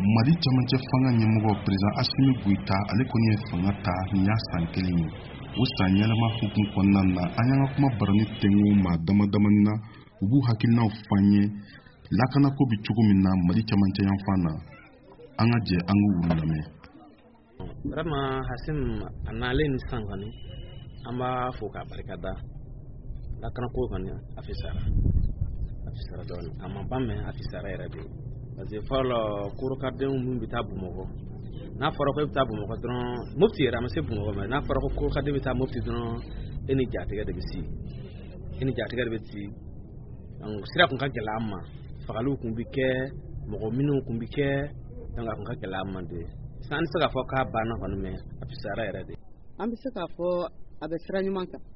Mali camancɛ fanga ɲɛmɔgɔ président Assimi Goïta ale kɔni ye fanga ta nin y'a san kelen ye. O san yɛlɛma hukumu kɔnɔna na an y'an ka kuma barani tɛngu maa damadamani na u b'u hakilinaw f'an ye lakanako bi cogo min na Mali camancɛ yanfan na. An ka jɛ an k'u lamɛn. Vraiment Hassim a nalen ni san kɔni an b'a fo k'a barikada. Lakanako kɔni a fisara dɔɔni a ma ban mɛn a fisara yɛrɛ de. Parce que fɔlɔ kurukadenw min bɛ taa Bamakɔ n'a fɔra ko i bɛ taa Bamakɔ dɔrɔn Mopti yɛrɛ a ma se Bamakɔ mais n'a fɔra ko kurukaden bɛ taa Mopti dɔrɔn e ni jatigɛ de bɛ si donc sira kun ka gɛlɛn an ma fagaliw kun bɛ kɛ mɔgɔ minnu kun bɛ kɛ donc a kun ka gɛlɛn an ma de san tɛ se k'a fɔ k'a banna kɔni mais a fisara yɛrɛ de. An bɛ se k'a fɔ a bɛ sira ɲuman kan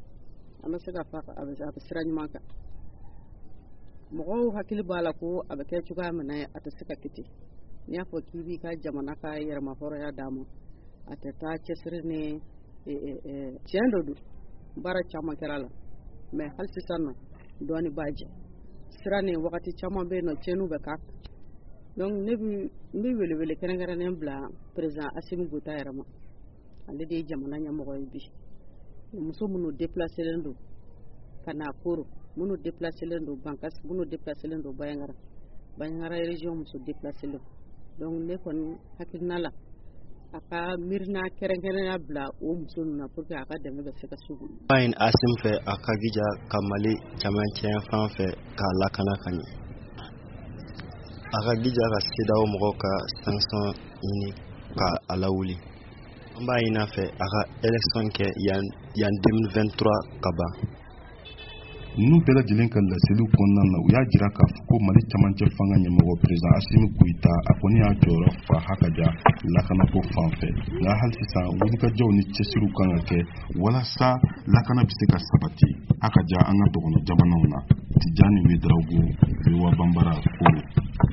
mɔgɔw hakili b'a la ko a bɛ kɛ cogoya min na a tɛ se ka kiti n'i y'a fɔ k'i b'i ka jamana ka yɛrɛma hɔrɔnya d'a ma a tɛ taa cɛsiri ni tiɲɛ dɔ don baara caman kɛra la mais hali sisan nɔ dɔɔni b'a jɛ sira ni wagati caman bɛ yen nɔ tiɲɛniw bɛ k'a kan donc ne bɛ welewele kɛrɛnkɛrɛnnen bila président Assimi Goïta yɛrɛ ma ale de ye jamana ɲɛmɔgɔ ye bi muso minnu déplacelen don ka na Koro minnu déplacelen don Bankasi minnu déplacelen don Bayaŋara région muso déplacelen donc ne kɔni hakilina la a ka mirina kɛrɛnkɛrɛnya bila o muso ninnu na pour que a ka dɛmɛ bɛ se ka sugu. Bayin Asim fɛ a ka gija ka Mali camancɛ fan fɛ k'a lakana ka ɲɛ. A ka gija ka CEDEAO mɔgɔw ka sanction ɲini ka a lawuli. An b'a ɲini a fɛ a ka élection kɛ yan 2023 ka ban. Ninnu bɛɛ lajɛlen ka laseliw kɔnɔna na u y'a jira k'a fɔ ko Mali camancɛ fanga ɲɛmɔgɔ président Assimi Goïta a kɔni y'a jɔyɔrɔ fa hakaja lakanako fan fɛ nka hali sisan wulikajɔw ni cɛsiriw kan ka kɛ walasa lakana bɛ se ka sabati hakaja an ka dɔgɔnɔ jamanaw na. Tijani Wederawogo, Lewa Bambara, Koro.